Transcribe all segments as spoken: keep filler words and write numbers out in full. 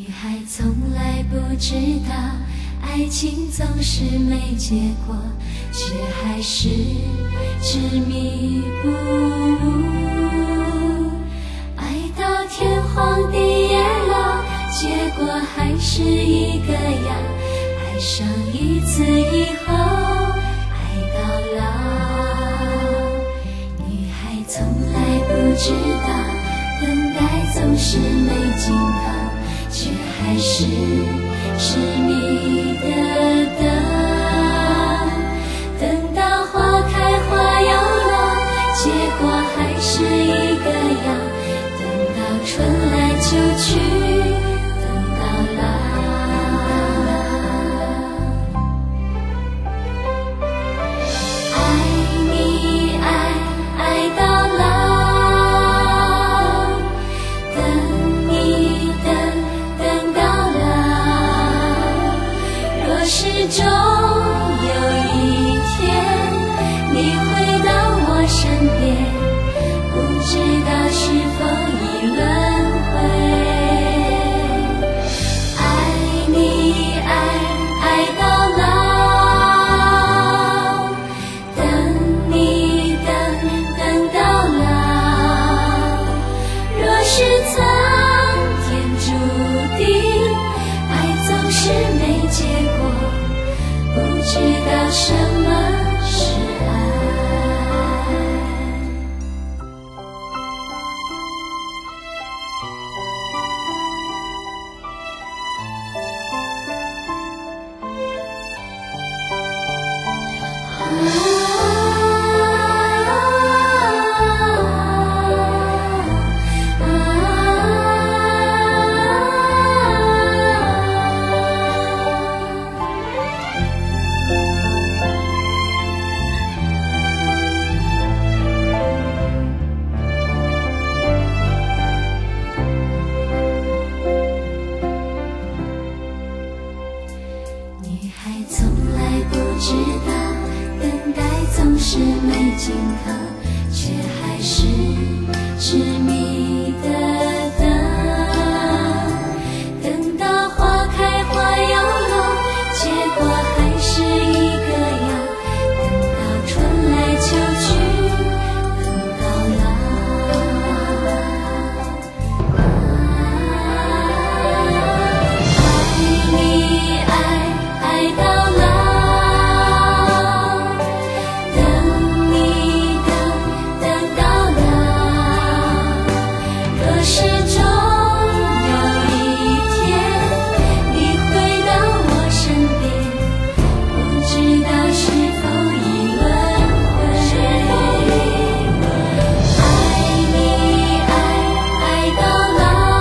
孩从来不知道，爱情总是没结果，却还是执迷不悟。爱到天荒地野老，结果还是一个样，爱上一次以后，爱到老。女孩从来不知道，等待总是没尽头，却还是痴迷的等，等到花开花又落，结果还是一个样，等到春来秋去，等到老。爱你爱爱到老，等你等等到老。若始终有一天你回到我身边，不知道是否已轮回。爱你爱爱到老，等你等等到老。若是苍天注定，爱总是没结果，不知道什么是爱。女孩从来不知道，等待总是没尽头，却还是痴迷的等，等到花开花又落，结果还是一个样，等到春来秋去，等到老。爱你爱爱到老，等你等等到老。若始终有一天你回到我身边，不知道是否已轮回。爱你爱爱到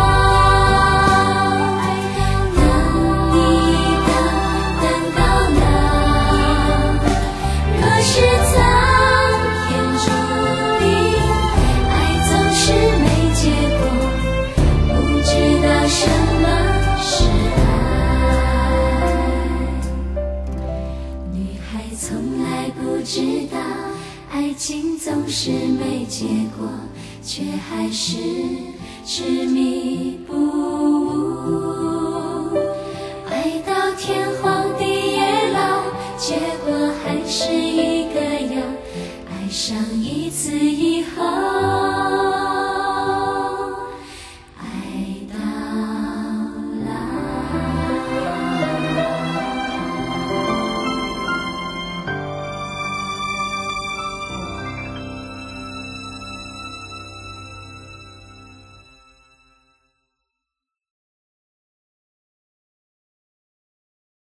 老，等你等等到老。若是苍天注定，爱总是没结果，不知道什么是爱。女孩从来不知道，爱情总是没结果，却还是执迷不悟。爱到天荒地野老，结果还是一个样，爱上一次以后。